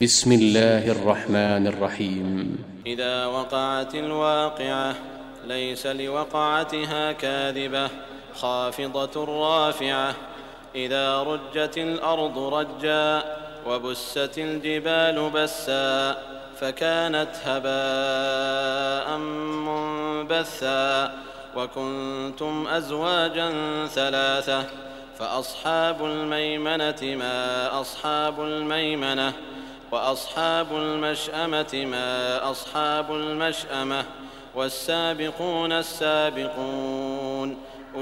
بسم الله الرحمن الرحيم. إذا وقعت الواقعة ليس لوقعتها كاذبة خافضة رافعة. إذا رجت الأرض رجا وبست الجبال بسا فكانت هباء منبثا وكنتم أزواجا ثلاثة فأصحاب الميمنة ما أصحاب الميمنة وأصحاب المشأمة ما أصحاب المشأمة والسابقون السابقون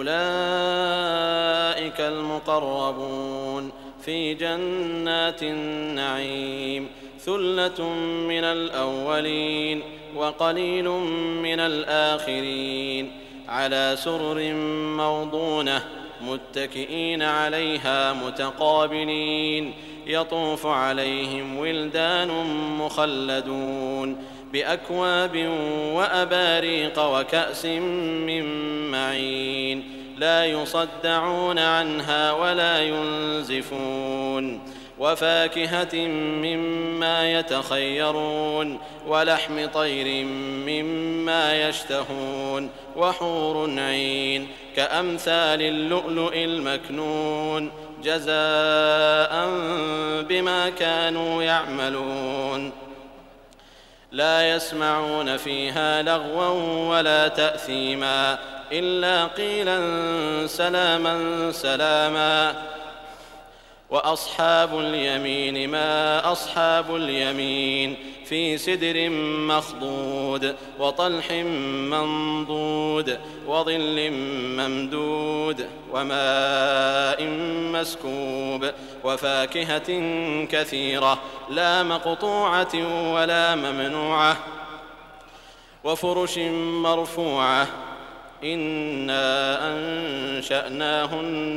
أولئك المقربون في جنات النعيم ثلة من الأولين وقليل من الآخرين على سرر موضونة متكئين عليها متقابلين يطوف عليهم ولدان مخلدون بأكواب وأباريق وكأس من معين لا يصدعون عنها ولا ينزفون وفاكهة مما يتخيرون ولحم طير مما يشتهون وحور عين كأمثال اللؤلؤ المكنون جزاء بما كانوا يعملون لا يسمعون فيها لغوا ولا تأثيما إلا قيلا سلاما سلاما وأصحاب اليمين ما أصحاب اليمين في سدر مخضود وطلح منضود وظل ممدود وماء مسكوب وفاكهة كثيرة لا مقطوعة ولا ممنوعة وفرش مرفوعة إنا أنشأناهن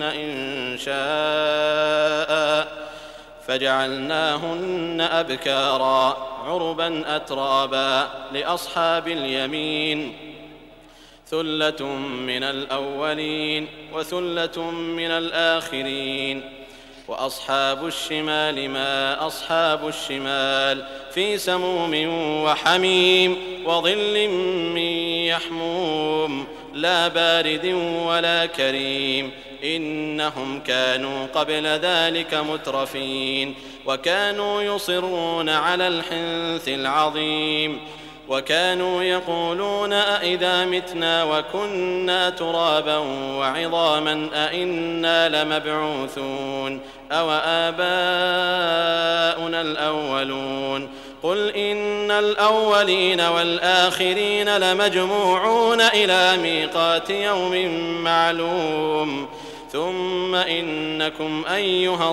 إنشاء فجعلناهن أبكارا عربا أترابا لأصحاب اليمين ثلة من الأولين وثلة من الآخرين وأصحاب الشمال ما أصحاب الشمال في سموم وحميم وظل من يحموم لا بارد ولا كريم إنهم كانوا قبل ذلك مترفين وكانوا يصرون على الحنث العظيم وكانوا يقولون أئذا متنا وكنا ترابا وعظاما أئنا لمبعوثون أو آباؤنا الأولون قل إن الأولين والآخرين لمجموعون إلى ميقات يوم معلوم ثم إنكم أيها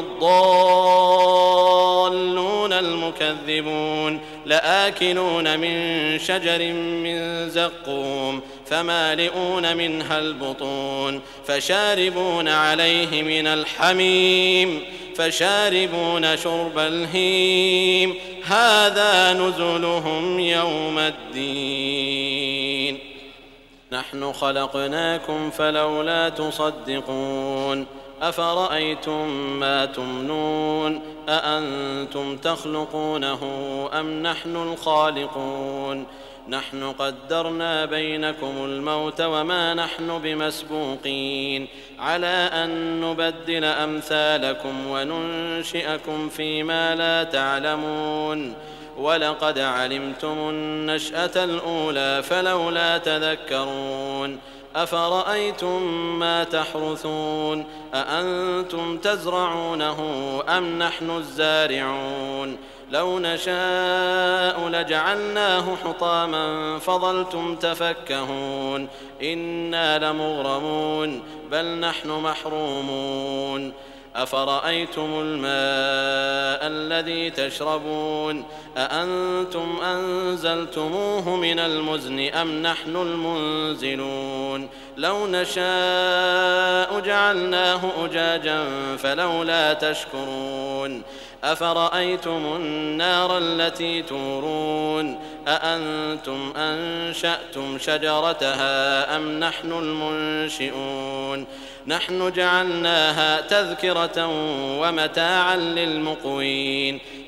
الضالون المكذبون لآكلون من شجر من زقوم فمالئون منها البطون فشاربون عليه من الحميم فشاربون شرب الهيم هذا نزلهم يوم الدين نحن خلقناكم فلولا تصدقون أفرأيتم ما تمنون أأنتم تخلقونه أم نحن الخالقون نحن قدرنا بينكم الموت وما نحن بمسبوقين على أن نبدل أمثالكم وننشئكم فيما لا تعلمون ولقد علمتم النشأة الأولى فلولا تذكرون أفرأيتم ما تحرثون أأنتم تزرعونه أم نحن الزارعون لو نشاء لجعلناه حطاما فظلتم تفكهون إنا لمغرمون بل نحن محرومون أفرأيتم الماء الذي تشربون أأنتم أنزلتموه من المزن أم نحن المنزلون لو نشاء جعلناه أجاجا فلولا تشكرون أفرأيتم النار التي تورون أأنتم أنشأتم شجرتها أم نحن المنشئون نحن جعلناها تذكرة ومتاعا للمقوين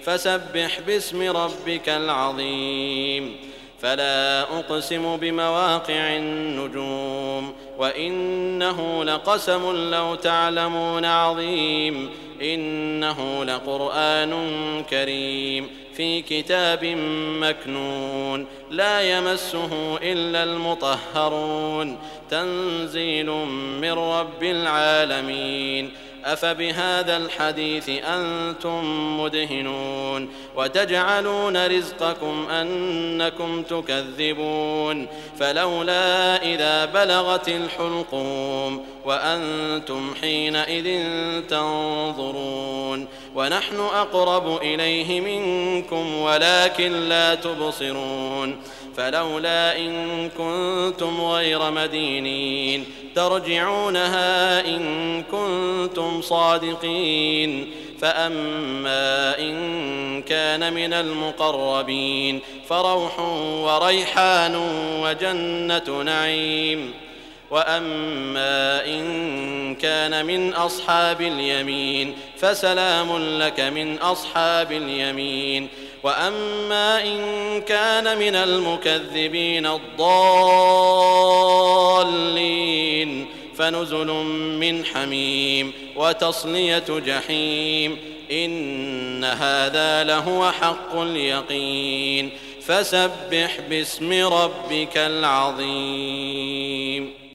فسبح باسم ربك العظيم فلا أقسم بمواقع النجوم وإنه لقسم لو تعلمون عظيم إنه لقرآن كريم في كتاب مكنون لا يمسه إلا المطهرون تنزيل من رب العالمين أفبهذا الحديث أنتم مدهنون وتجعلون رزقكم أنكم تكذبون فلولا إذا بلغت الحلقوم وأنتم حينئذ تنظرون ونحن أقرب إليه منكم ولكن لا تبصرون فلولا إن كنتم غير مدينين ترجعونها إن كنتم صادقين فأما إن كان من المقربين فروح وريحان وجنة نعيم وأما إن كان من أصحاب اليمين فسلام لك من أصحاب اليمين وأما إن كان من المكذبين الضالين فنزل من حميم وتصلية جحيم إن هذا لهو حق اليقين فسبح باسم ربك العظيم.